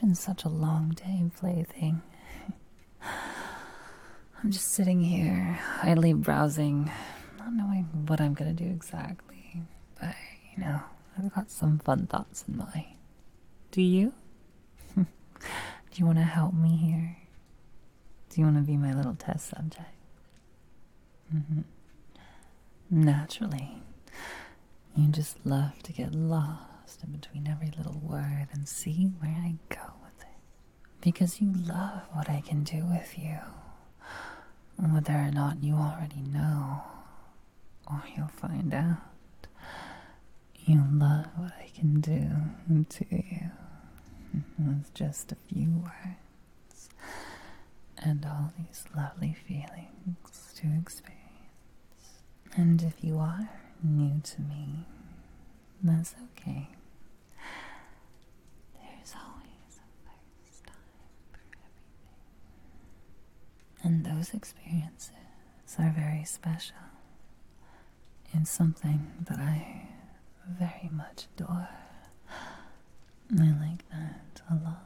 been such a long day, plaything. I'm just sitting here, idly browsing, not knowing what I'm gonna do exactly. But, I've got some fun thoughts in mind. Do you? Do you want to help me here? Do you want to be my little test subject? Naturally. You just love to get lost in between every little word and see where I go with it. Because you love what I can do with you. Whether or not you already know, or you'll find out. You love what I can do to you. With just a few words. And all these lovely feelings to experience. And if you are new to me, that's okay. There's always a first time for everything. And those experiences are very special. It's something that I very much adore. I like that a lot.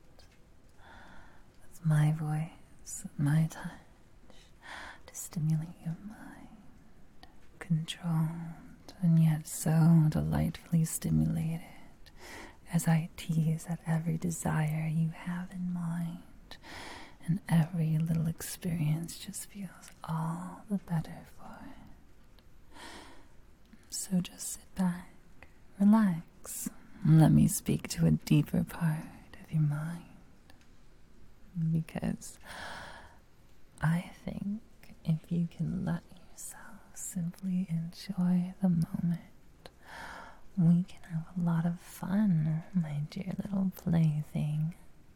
It's my voice, my touch, to stimulate your mind, controlled and yet so delightfully stimulated, as I tease at every desire you have in mind, and every little experience just feels all the better for it. So just sit back, relax, and let me speak to a deeper part of your mind. Because I think if you can let yourself simply enjoy the moment, we can have a lot of fun, my dear little plaything.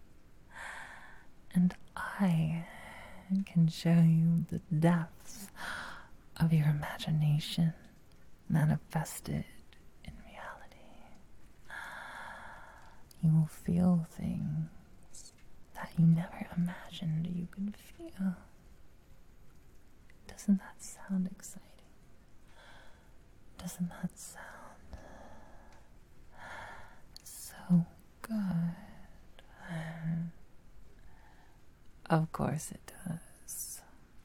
And I can show you the depths of your imagination manifested in reality. You will feel things that you never imagined you could feel. Doesn't that sound exciting? Doesn't that sound so good? Of course it does.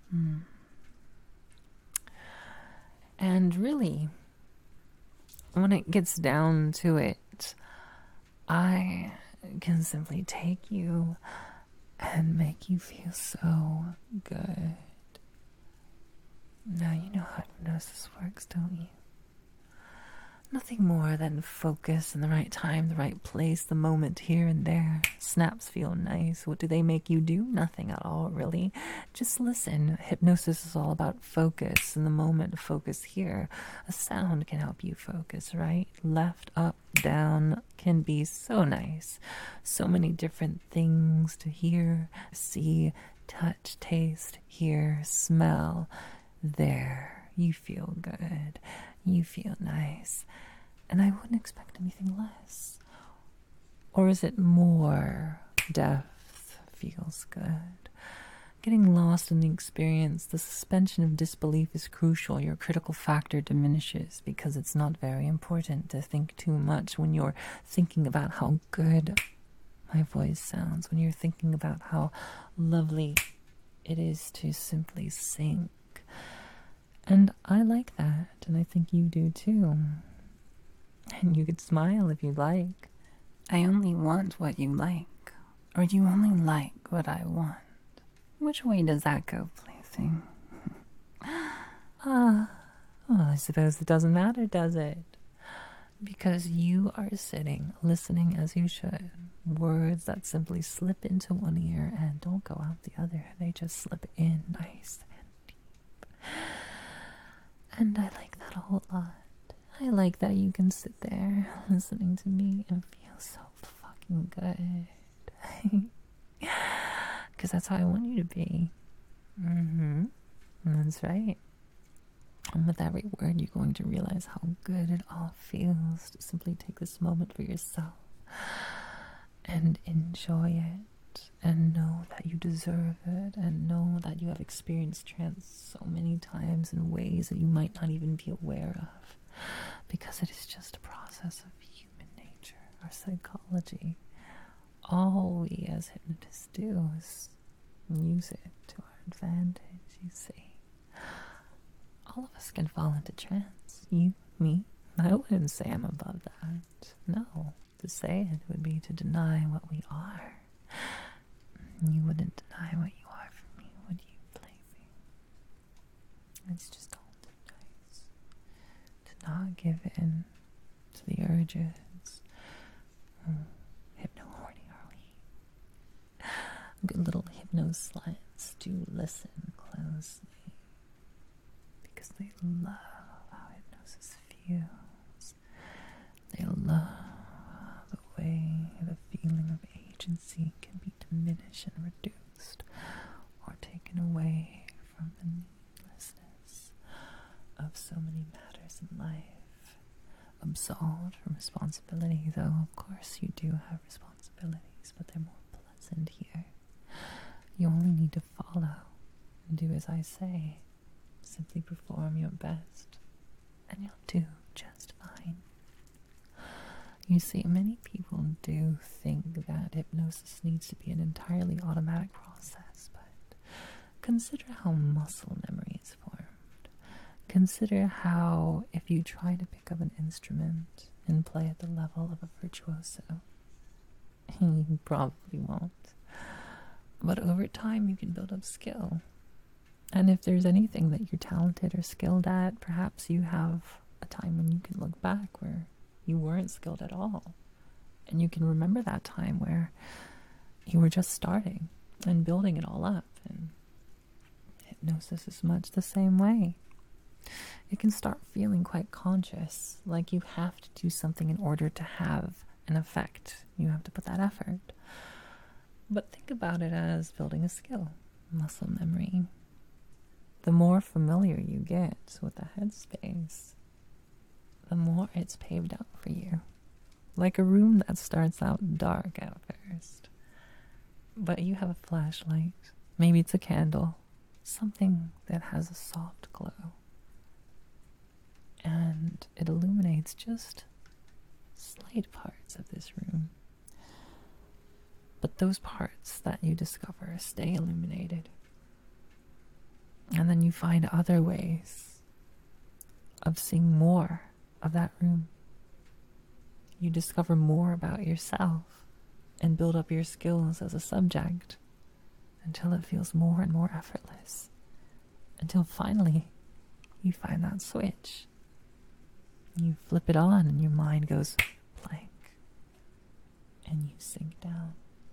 And really, when it gets down to it, I can simply take you and make you feel so good. Now you know how hypnosis works, don't you? Nothing more than focus in the right time, the right place, the moment here and there. Snaps feel nice. What do they make you do? Nothing at all, really. Just listen. Hypnosis is all about focus in the moment. Focus here. A sound can help you focus, right? Left, up, down can be so nice. So many different things to hear, see, touch, taste, hear, smell. There. You feel good. You feel nice. And I wouldn't expect anything less. Or is it more? Depth feels good. Getting lost in the experience, the suspension of disbelief is crucial. Your critical factor diminishes because it's not very important to think too much when you're thinking about how good my voice sounds, when you're thinking about how lovely it is to simply sing. And I like that, and I think you do too. And you could smile if you like. I only want what you like, or you only like what I want. Which way does that go, plaything? Well, I suppose it doesn't matter, does it? Because you are sitting, listening as you should. Words that simply slip into one ear and don't go out the other. They just slip in nice and deep. And I like that a whole lot. I like that you can sit there listening to me and feel so fucking good. Because that's how I want you to be. That's right. And with every word, you're going to realize how good it all feels to simply take this moment for yourself and enjoy it and know that you deserve it and know that you have experienced trance so many times in ways that you might not even be aware of, because it is just a process of human nature, our psychology, all we as hypnotists do is use it to our advantage, you see. All of us can fall into trance. You, me. I wouldn't say I'm above that. No. To say it would be to deny what we are. You wouldn't deny what you are from me, would you, Plaything? It's just all too nice to not give in to the urges. Hypno-horny, are we? Good little hypno-sluts do listen closely because they love how hypnosis feels. They love the way the feeling of agency can be diminished and reduced or taken away from the needlessness of so many matters in life. Absolved from responsibility, though of course you do have responsibilities, but they're more pleasant here. You only need to follow and do as I say. Simply perform your best, and you'll do just fine. You see, many people do think that hypnosis needs to be an entirely automatic process, but consider how muscle memory is formed. Consider how, if you try to pick up an instrument and play at the level of a virtuoso, you probably won't. But over time, you can build up skill. And if there's anything that you're talented or skilled at, perhaps you have a time when you can look back where you weren't skilled at all. And you can remember that time where you were just starting and building it all up. And hypnosis is much the same way. It can start feeling quite conscious, like you have to do something in order to have an effect. You have to put that effort. But think about it as building a skill, muscle memory. The more familiar you get with the headspace, the more it's paved out for you. Like a room that starts out dark at first, but you have a flashlight, maybe it's a candle, something that has a soft glow. And it illuminates just slight parts of this room. But those parts that you discover stay illuminated. And then you find other ways of seeing more of that room. You discover more about yourself and build up your skills as a subject until it feels more and more effortless. Until finally you find that switch. You flip it on and your mind goes blank. And you sink down.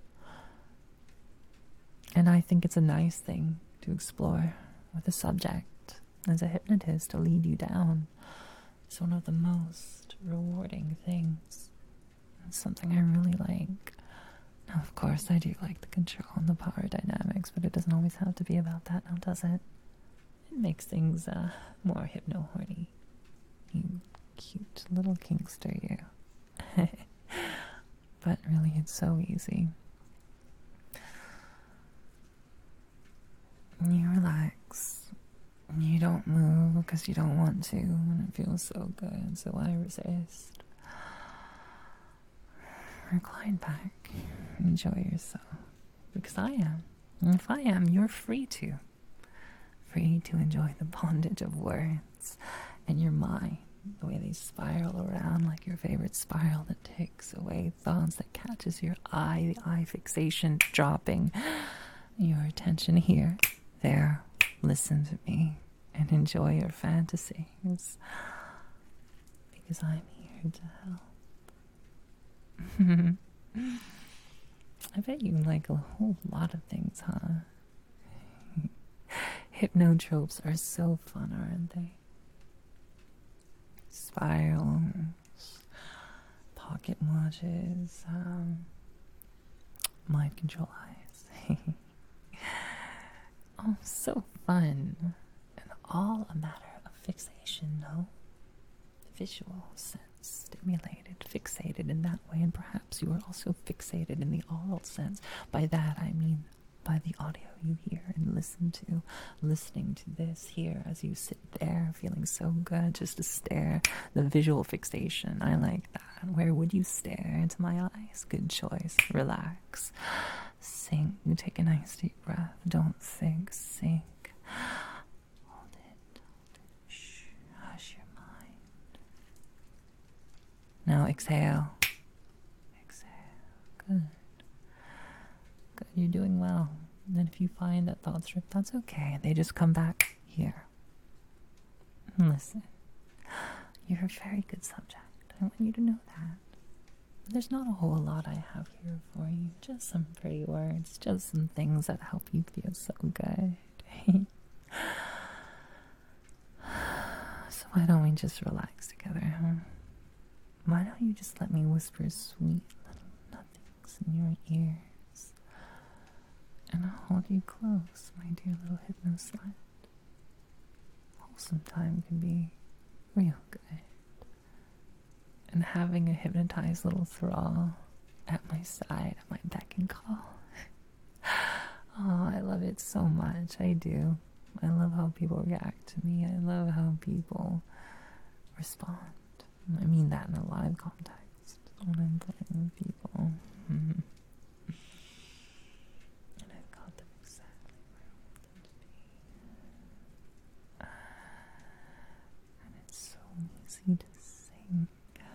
And I think it's a nice thing to explore with a subject as a hypnotist to lead you down. It's one of the most rewarding things. It's something I really like. Now, of course, I do like the control and the power dynamics, but it doesn't always have to be about that now, does it? It makes things more hypno-horny. You cute little kinkster, you. But really, it's so easy. You relax. You don't move because you don't want to, and it feels so good, so I resist. Recline back. Enjoy yourself. Because I am. And if I am, you're free to. Free to enjoy the bondage of words and your mind. The way they spiral around like your favorite spiral that takes away thoughts, that catches your eye, the eye fixation dropping your attention here, there. Listen to me and enjoy your fantasies because I'm here to help. I bet you like a whole lot of things, huh? Hypnotropes are so fun, aren't they? Spirals, pocket watches, mind control eyes. Oh, so fun. And all a matter of fixation, no? Visual sense, stimulated, fixated in that way, and perhaps you are also fixated in the oral sense. By that I mean by the audio you hear and listen to. Listening to this here as you sit there feeling so good just to stare. The visual fixation, I like that. Where would you stare? Into my eyes. Good choice. Relax. Sink. You take a nice deep breath. Don't think. Sink. Hold it. Shh. Hush your mind. Now exhale. Exhale. Good. Good. You're doing well. And then if you find that thoughts drift, that's okay. They just come back here. Listen. You're a very good subject. I want you to know that. There's not a whole lot I have here for you. Just some pretty words. Just some things that help you feel so good. So why don't we just relax together, huh? Why don't you just let me whisper sweet little nothings in your ears? And I'll hold you close, my dear little hypnoslut. Wholesome time can be real good. And having a hypnotized little thrall at my side, at my beck and call. Oh, I love it so much. I do. I love how people react to me. I love how people respond. I mean that in a live context when I'm playing with people. Mm-hmm. And I've got them exactly where I want them to be. And it's so easy to sink.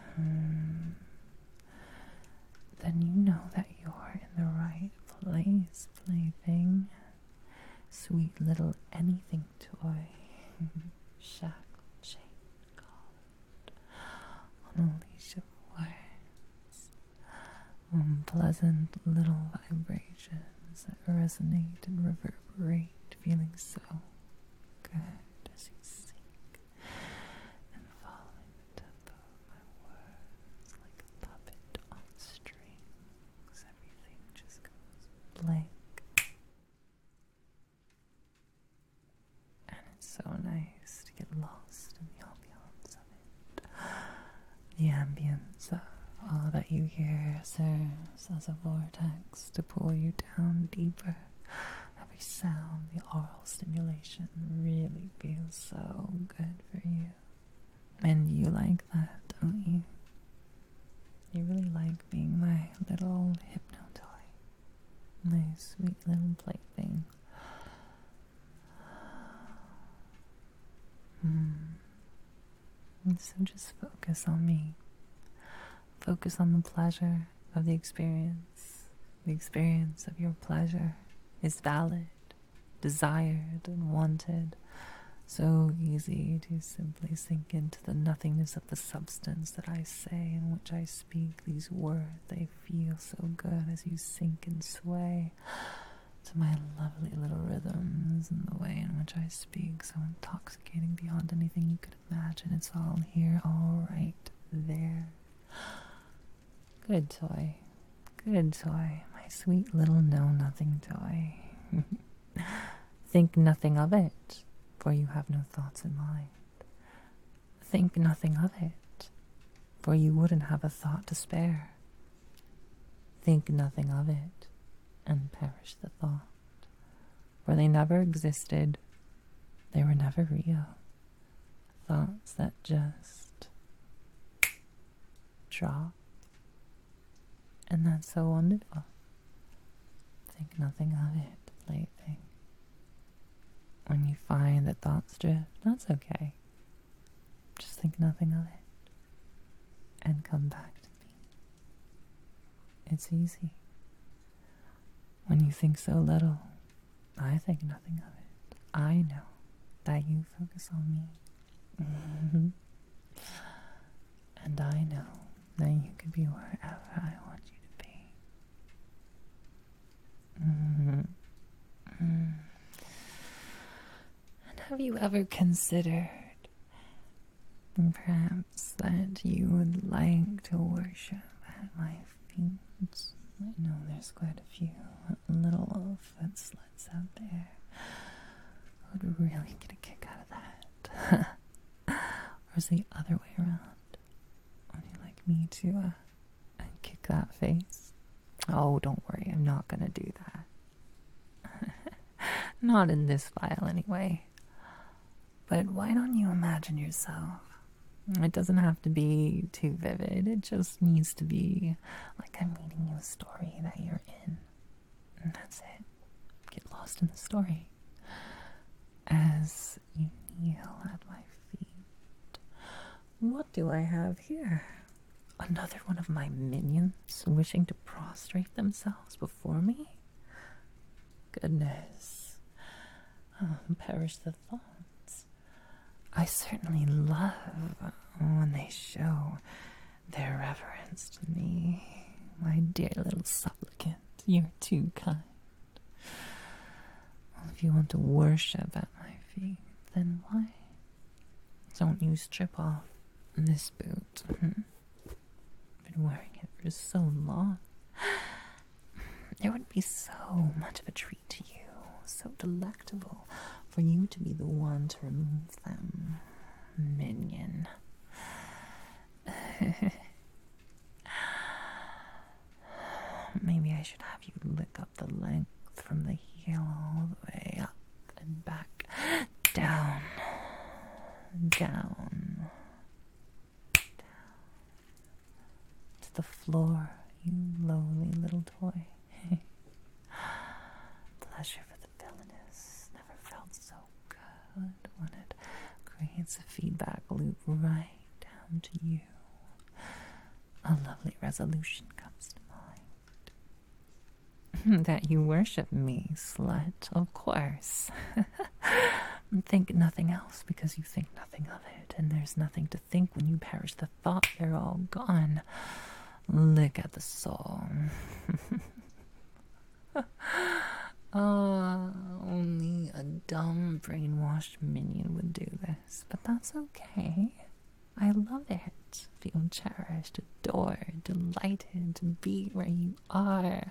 Then you know that you're in the right place, plaything. Sweet little anything toy. Shackle, chain, collar. On a leash of words. Pleasant little vibrations that resonate and reverberate, feeling so good as you sink and following the tempo of my words like a puppet on strings. Everything just goes blank. And it's so nice to get lost in the ambience of it. The ambience of all that you hear serves as a vortex to pull you down deeper. Every sound, the aural stimulation really feels so good for you. And you like that, don't you? You really like being my little hypno toy. My sweet little plaything. And so just focus on me. Focus on the pleasure of the experience. The experience of your pleasure is valid, desired, and wanted. So easy to simply sink into the nothingness of the substance that I say in which I speak these words. They feel so good as you sink and sway to my lovely little rhythms and the way in which I speak, so intoxicating beyond anything you could imagine. It's all here, all right there. Good toy. Good toy. My sweet little know-nothing toy. Think nothing of it, for you have no thoughts in mind. Think nothing of it, for you wouldn't have a thought to spare. Think nothing of it, and perish the thought, for they never existed. They were never real. Thoughts that just drop. And that's so wonderful. Think nothing of it, plaything. When you find that thoughts drift, that's okay. Just think nothing of it. And come back to me. It's easy. When you think so little, I think nothing of it. I know that you focus on me. And I know that you could be wherever I want you to be. And have you ever considered perhaps that you would like to worship at my feet? I know there's quite a few little foot sluts out there who would really get a kick out of that. Or is it the other way around? Would you like me to kick that face? Oh, don't worry, I'm not gonna do Not in this file, anyway. But why don't you imagine yourself? It doesn't have to be too vivid. It just needs to be like I'm reading you a story that you're in. And that's it. Get lost in the story. As you kneel at my feet. What do I have here? Another one of my minions wishing to prostrate themselves before me? Goodness. Perish the thoughts. I certainly love when they show their reverence to me. My dear little supplicant, you're too kind. Well, if you want to worship at my feet, then why don't you strip off this boot? Been wearing it for so long. It would be so much of a treat to you, so delectable for you to be the one to remove them, minion. Maybe I should have you lick up the length from the heel all the way up and back, down, down, to the floor, you lowly little toy. Pleasure for the villainous never felt so good when it creates a feedback loop right down to you. A lovely resolution comes to mind. That you worship me, slut, of course. Think nothing else because you think nothing of it, and there's nothing to think when you perish the thought they're all gone. Lick at the soul. Only a dumb, brainwashed minion would do this, but that's okay. I love it. Feel cherished, adored, delighted to be where you are.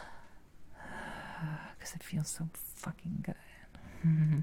Because it feels so fucking good.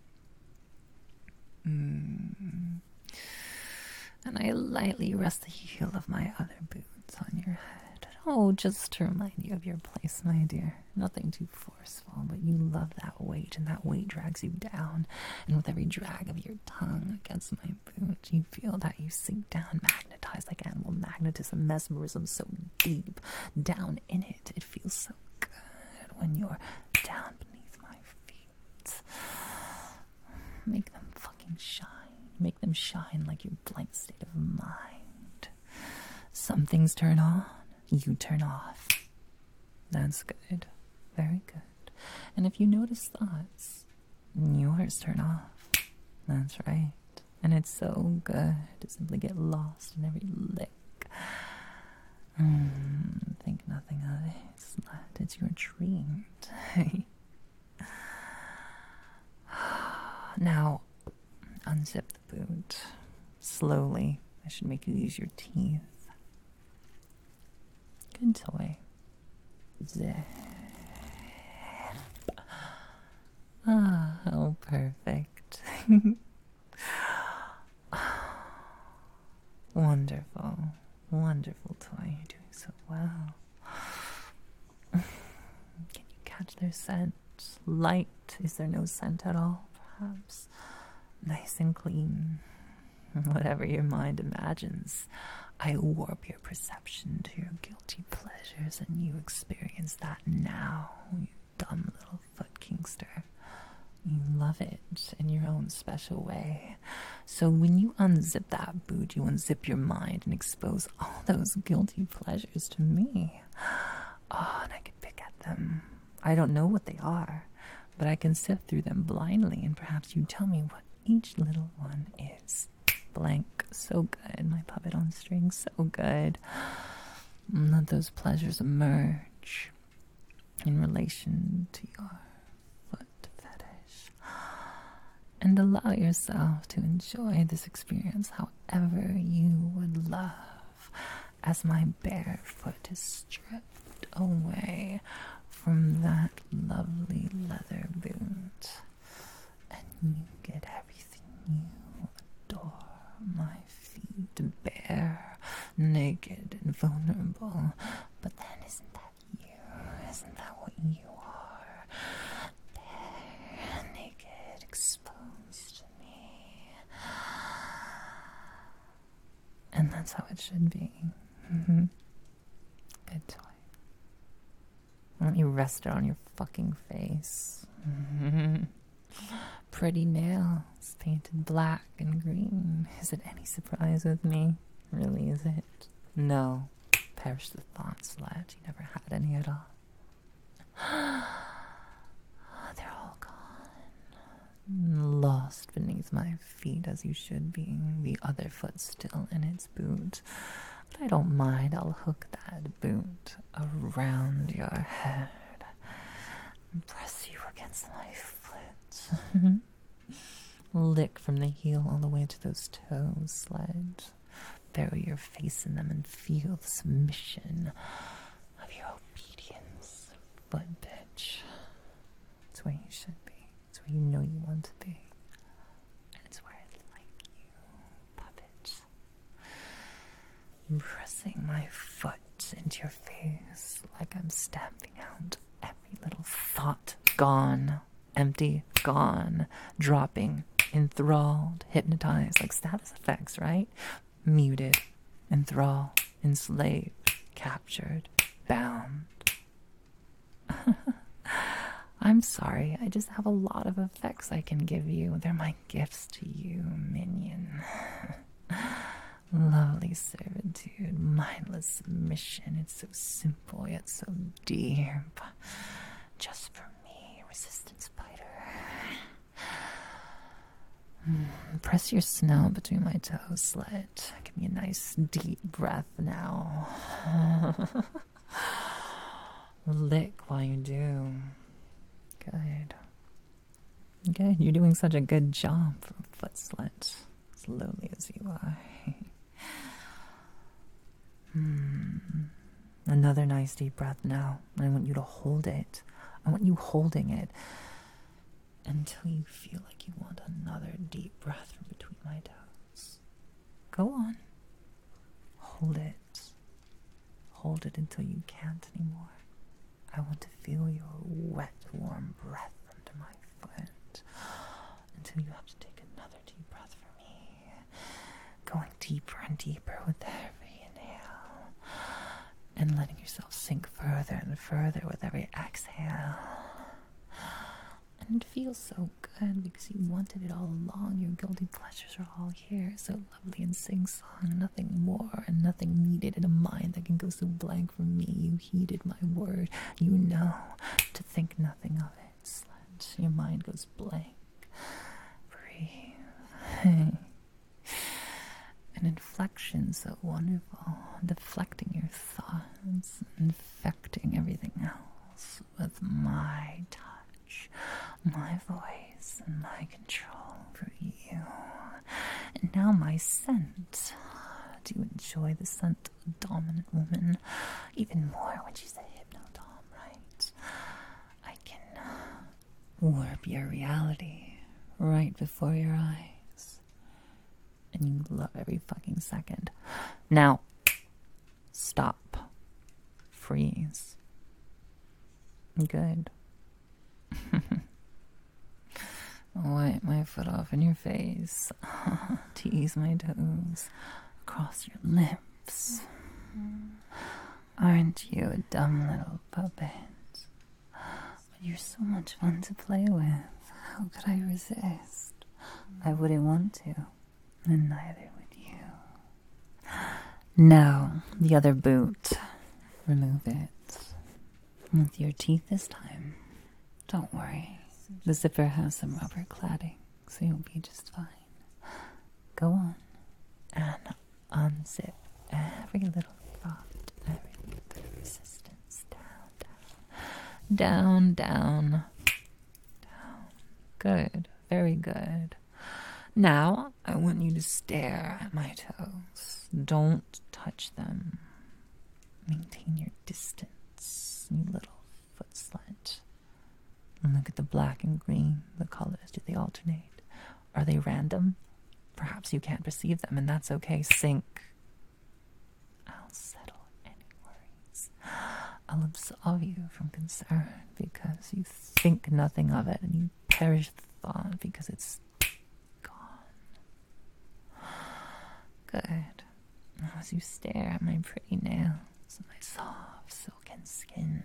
And I lightly rest the heel of my other boots on your head. Oh, just to remind you of your place, my dear. Nothing too forceful, but you love that weight, and that weight drags you down. And with every drag of your tongue against my boot, you feel that you sink down, magnetized like animal magnetism, mesmerism so deep down in it. It feels so good when you're down beneath my feet. Make them fucking shine. Make them shine like your blank state of mind. Some things turn on, you turn off. That's good. Very good. And if you notice thoughts, yours turn off. That's right. And it's so good to simply get lost in every lick. Think nothing of it, slut. It's your treat. Now, unzip the boot. Slowly. I should make you use your teeth. Good toy. Zip. Ah, how perfect. Wonderful. Wonderful toy. You're doing so well. Can you catch their scent? Light. Is there no scent at all, perhaps? Nice and clean. Whatever your mind imagines, I warp your perception to your guilty pleasures, and you experience that now, you dumb little foot kingster. You love it in your own special way. So when you unzip that boot, you unzip your mind and expose all those guilty pleasures to me. Oh, and I can pick at them. I don't know what they are, but I can sift through them blindly, and perhaps you tell me what each little one is. Blank. So good. My puppet on strings. So good. Let those pleasures emerge in relation to your foot fetish. And allow yourself to enjoy this experience however you would love, as my bare foot is stripped away from that lovely leather boot. And you get everything you adore. My feet bare, naked and vulnerable. But then isn't that you? Isn't that what you are? should be. Good toy. Why don't you rest it on your fucking face? Pretty nails, painted black and green. Is it any surprise with me? Really, is it? No. Perish the thought, Sledge. You never had any at all. They're all gone. Lost beneath my feet as you should be. The other foot still in its boot. But I don't mind. I'll hook that boot around your head and press you against my foot. Lick from the heel all the way to those toes, Sledge. Bury your face in them and feel the submission of your obedience. Foot, bitch. It's where you should be. It's where you know you want to be. And it's where I like you, puppet. Pressing my foot into your face like I'm stamping out every little thought. Gone. Empty. Gone. Dropping. Enthralled. Hypnotized. Like status effects, right? Muted. Enthralled. Enslaved. Captured. Bound. I'm sorry. I just have a lot of effects I can give you. They're my gifts to you, minion. Lovely servitude, mindless submission. It's so simple yet so deep. Just for me, resistant spider. Press your snout between my toes, Sledge. Give me a nice deep breath now. Lick while you do. Good. Good. You're doing such a good job for a foot sledge. As lowly as you are. Another nice deep breath now. I want you to hold it. I want you holding it until you feel like you want another deep breath from between my toes. Go on. Hold it. Hold it until you can't anymore. I want to feel your wet, warm breath under my foot until you have to take another deep breath from me. Going deeper and deeper with every inhale and letting yourself sink further and further with every exhale. And it feels so good because you wanted it all along. Your guilty pleasures are all here, so lovely and sing-song. Nothing more and nothing needed in a mind that can go so blank from me. You heeded my word. You know to think nothing of it, Sledge. Your mind goes blank. Breathe. An inflection so wonderful. Deflecting your thoughts. Infecting everything else with my touch. My voice and my control over you. And now my scent. Do you enjoy the scent of a dominant woman even more when she's a hypnodom, right? I can warp your reality right before your eyes. And you love every fucking second. Now, stop. Freeze. Good. Wipe my foot off in your face. Tease my toes across your lips. Aren't you a dumb little puppet? But you're so much fun to play with. How could I resist? I wouldn't want to, and neither would you. Now, the other boot. Remove it. With your teeth this time. Don't worry. The zipper has some rubber cladding, so you'll be just fine. Go on and unzip every little thought, every little bit of resistance. Down, down, down, down. Good, very good. Now, I want you to stare at my toes. Don't touch them. Maintain your distance, you little foot sledge. And look at the black and green, the colors. Do they alternate? Are they random? Perhaps you can't perceive them, and that's okay. Sink. I'll settle any worries. I'll absolve you from concern because you think nothing of it, and you perish the thought because it's gone. Good. as you stare at my pretty nails and my soft silken skin.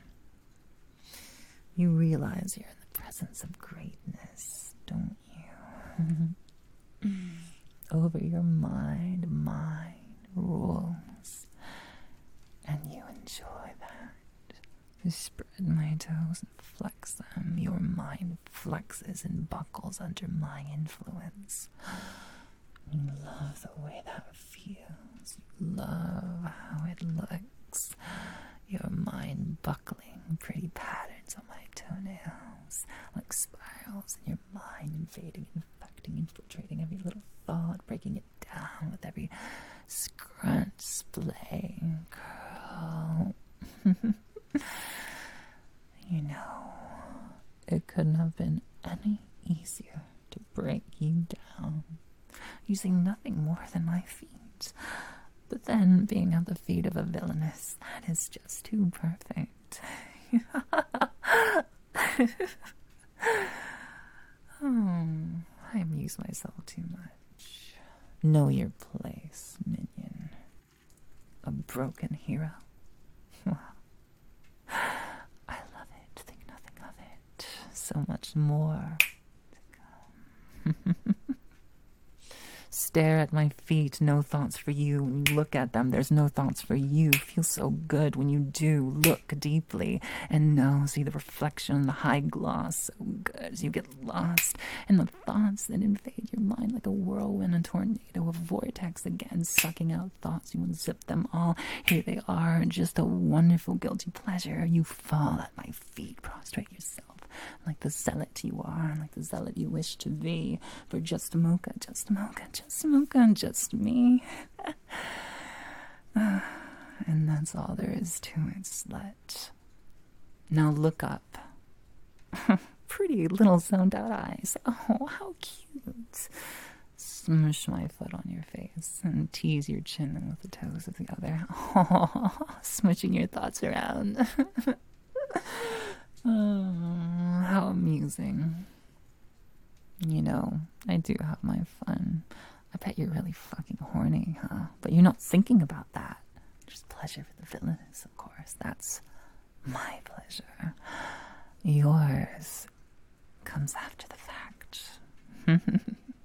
You realize you're in the presence of greatness, don't you? Over your mind rules, and you enjoy that. You spread my toes and flex them. Your mind flexes and buckles under my influence. You love the way that feels. You love how it looks. Your mind buckling pretty patterns on my toenails, like spirals in your mind, invading, infecting, infiltrating every little thought, breaking it down with every scrunch, splay, curl. You know, it couldn't have been any easier to break you down, using nothing more than my feet. But then, being at the feet of a villainess, that is just too perfect. I amuse myself too much. Know your place, minion. A broken hero. Wow. I love it. Think nothing of it. So much more to come. Stare at my feet, no thoughts for you. When you look at them, there's no thoughts for you. Feel so good when you do. Look deeply and see the reflection, the high gloss, so good as you get lost in the thoughts that invade your mind like a whirlwind, a tornado, a vortex again, sucking out thoughts. You unzip them all. Here they are, just a wonderful guilty pleasure. You fall at my feet, prostrate yourself. Like the zealot you are, like the zealot you wish to be, for just a mocha, just a mocha, just a mocha, and just me. And that's all there is to it, slut. Now look up. Pretty little zoned out eyes. Oh, how cute. Smush my foot on your face and tease your chin with the toes of the other. Oh, smooching your thoughts around. Oh, how amusing. You know, I do have my fun. I bet you're really fucking horny, huh? But you're not thinking about that. Just pleasure for the villainous, of course. That's my pleasure. Yours comes after the fact.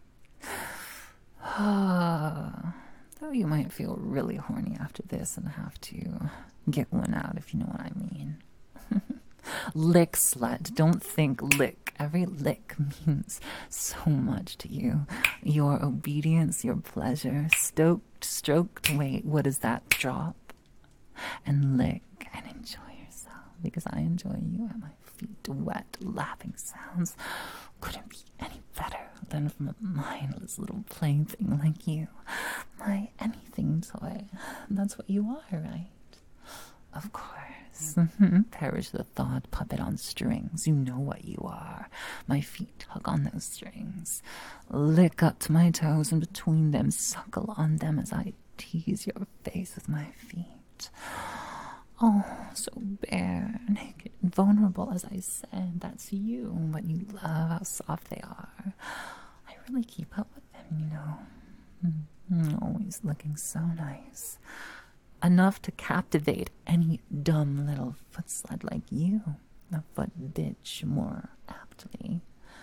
Though you might feel really horny after this and have to get one out, if you know what I mean. Lick, slut. Don't think lick. Every lick means so much to you. Your obedience, your pleasure. Stoked, stroked. Wait, what is that? Drop. And lick and enjoy yourself. Because I enjoy you at my feet. Wet, lapping sounds. Couldn't be any better than from a mindless little plaything like you. My anything toy. That's what you are, right? Of course. Perish the thought, puppet on strings. You know what you are. My feet tug on those strings. Lick up to my toes, and between them suckle on them as I tease your face with my feet. Oh, so bare, naked, and vulnerable, as I said. That's you, but you love how soft they are. I really keep up with them, you know. Always looking so nice. Enough to captivate any dumb little foot sled like you. A foot bitch, more aptly.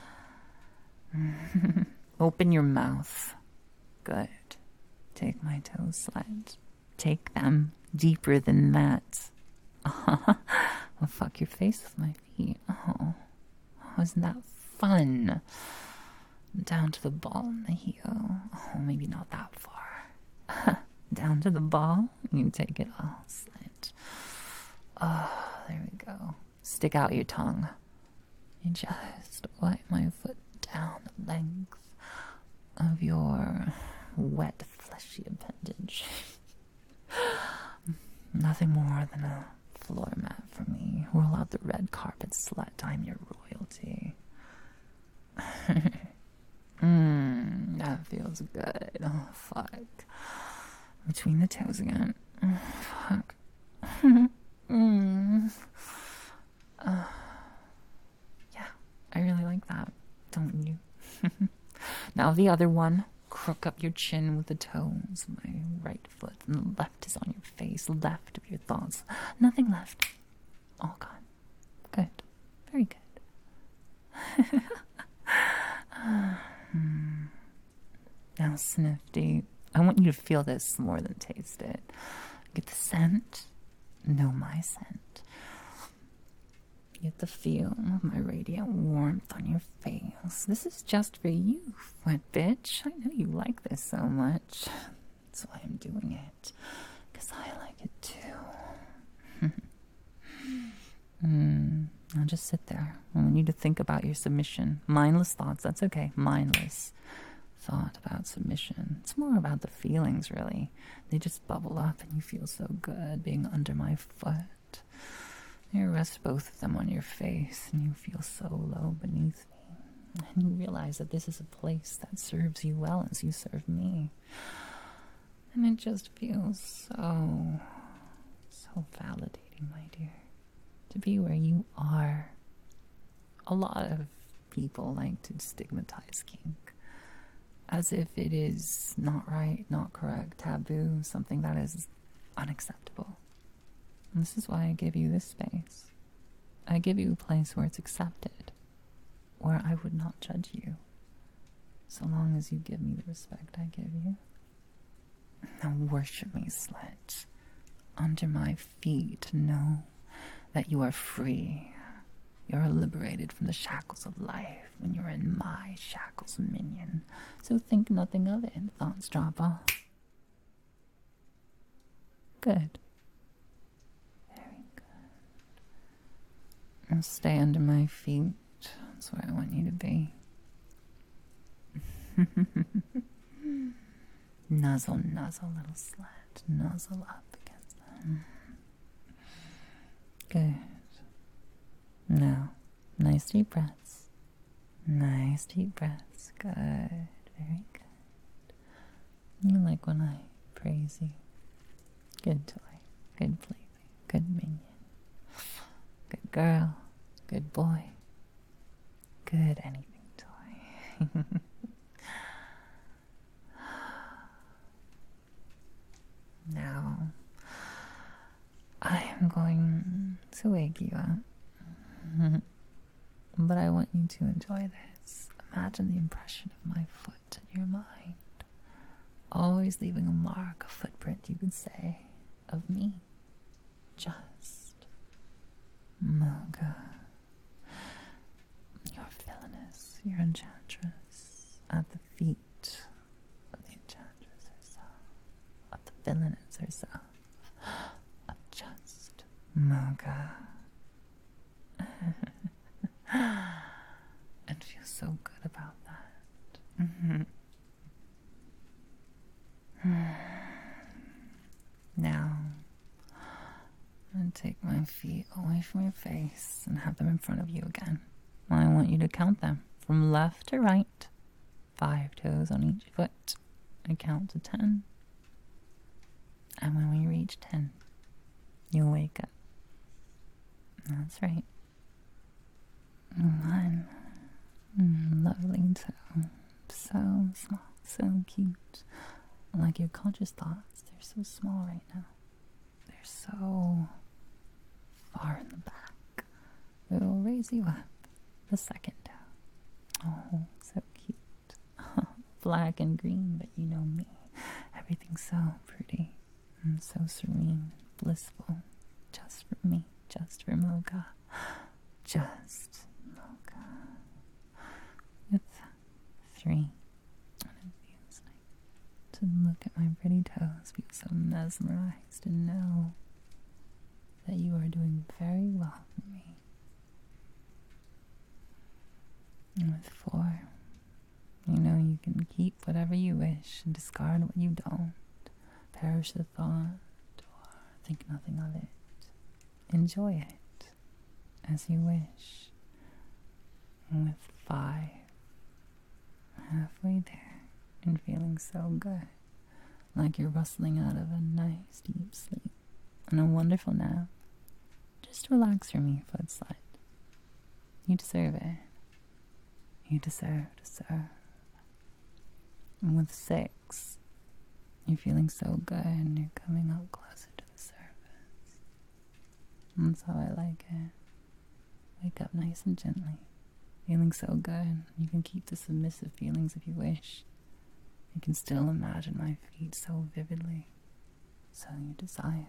Open your mouth. Good. Take my toe sled. Take them deeper than that. I'll fuck your face with my feet. Oh, isn't that fun? Down to the ball and the heel. Oh, maybe not that far. Down to the ball, you take it all, slit. Oh, there we go. Stick out your tongue. You just wipe my foot down the length of your wet, fleshy appendage. Nothing more than a floor mat for me. Roll out the red carpet, slut. I'm your royalty. That feels good. Oh, fuck. Between the toes again. Oh, fuck. Yeah, I really like that, don't you? Now the other one. crook up your chin with the toes. My right foot and the left is on your face, left of your thoughts. Nothing left. All gone. Good. Very good. Now sniff deep. I want you to feel this more than taste it. Get the scent. Know my scent. Get the feel of my radiant warmth on your face. This is just for you, wet bitch. I know you like this so much. That's why I'm doing it. Because I like it too. Now just sit there. I want you to think about your submission. Mindless thoughts, that's okay. Mindless thought about submission. It's more about the feelings, really. They just bubble up and you feel so good being under my foot. You rest both of them on your face and you feel so low beneath me. And you realize that this is a place that serves you well as you serve me. And it just feels so validating, my dear, to be where you are. A lot of people like to stigmatize kink as if it is not right, not correct, taboo, something that is unacceptable. And this is why I give you this space. I give you a place where it's accepted, where I would not judge you, so long as you give me the respect I give you. Now worship me, slut, under my feet. Know that you are free. You're liberated from the shackles of life when you're in my shackles, minion. So think nothing of it. Thoughts drop off. Good. Very good. Now stay under my feet. That's where I want you to be. Nuzzle, nuzzle, little slut. Nuzzle up against them. Good. Now, nice deep breaths. Nice deep breaths. Good. Very good. You like when I praise you. Good toy. Good plaything. Good minion. Good girl. Good boy. Good anything toy. Now, I am going to wake you up. But I want you to enjoy this. Imagine the impression of my foot in your mind. Always leaving a mark, a footprint, you could say, of me. Just Mocha. You're villainous, you're enchantress, at the feet of the enchantress herself, of the villainess herself, of just Mocha. And feel so good about that. Now, I'm going to take my feet away from your face and have them in front of you again. I want you to count them from left to right, 5 toes on each foot. I count to 10. And when we reach 10, you'll wake up. That's right. 1. Lovely toe. So small, so cute. Like your conscious thoughts, they're so small right now. They're so far in the back. It will raise you up. The 2nd toe. Oh, so cute. Black and green, but you know me. Everything's so pretty and so serene, blissful. Just for me, just for Mocha. Just Mocha. With 3. And it feels like to look at my pretty toes, be so mesmerized and know that you are doing very well for me. And with 4, you know you can keep whatever you wish and discard what you don't. Perish the thought or think nothing of it. Enjoy it as you wish. And with 5, halfway there and feeling so good, like you're rustling out of a nice deep sleep and a wonderful nap. Just relax for me, foot slut. You deserve it. You deserve to serve. And with 6, you're feeling so good and you're coming up closer to the surface. That's how I like it. Wake up nice and gently, feeling so good. You can keep the submissive feelings if you wish. You can still imagine my feet so vividly, so you desire.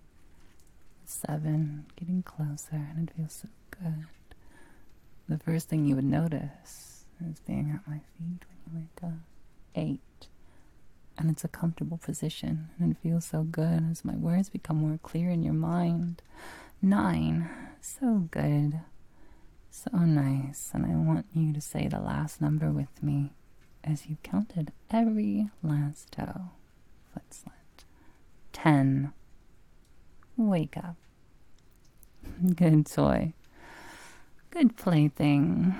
7, getting closer, and it feels so good. The first thing you would notice is being at my feet when you wake up. 8, and it's a comfortable position, and it feels so good as my words become more clear in your mind. 9, so good, so nice, and I want you to say the last number with me as you counted every last toe. Foot slit. 10. Wake up. Good toy. Good plaything.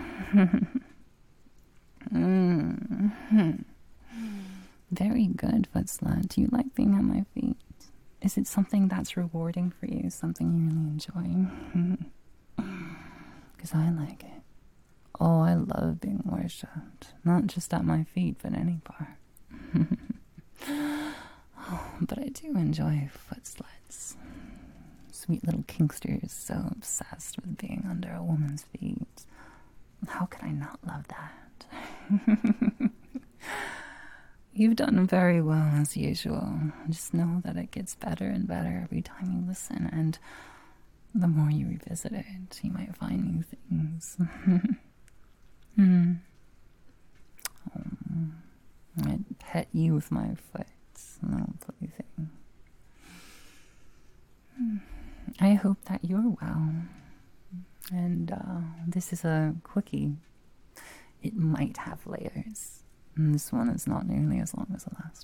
Very good, foot slut. Do you like being on my feet? Is it something that's rewarding for you? Something you really enjoy? Because I like it. Oh, I love being worshipped. Not just at my feet, but any part. Oh, but I do enjoy foot sluts. Sweet little kinksters so obsessed with being under a woman's feet. How could I not love that? You've done very well as usual. Just know that it gets better and better every time you listen, and the more you revisit it, you might find new things. I'd pet you with my foot. Little plaything. I hope that you're well. And this is a quickie. It might have layers. And this one is not nearly as long as the last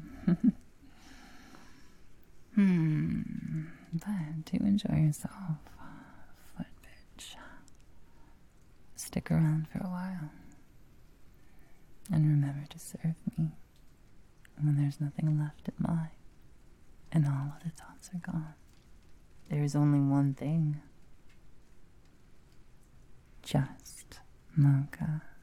one. But do enjoy yourself, foot bitch. Stick around for a while. And remember to serve me when there's nothing left in mine and all other thoughts are gone. There is only one thing. Just Mocha.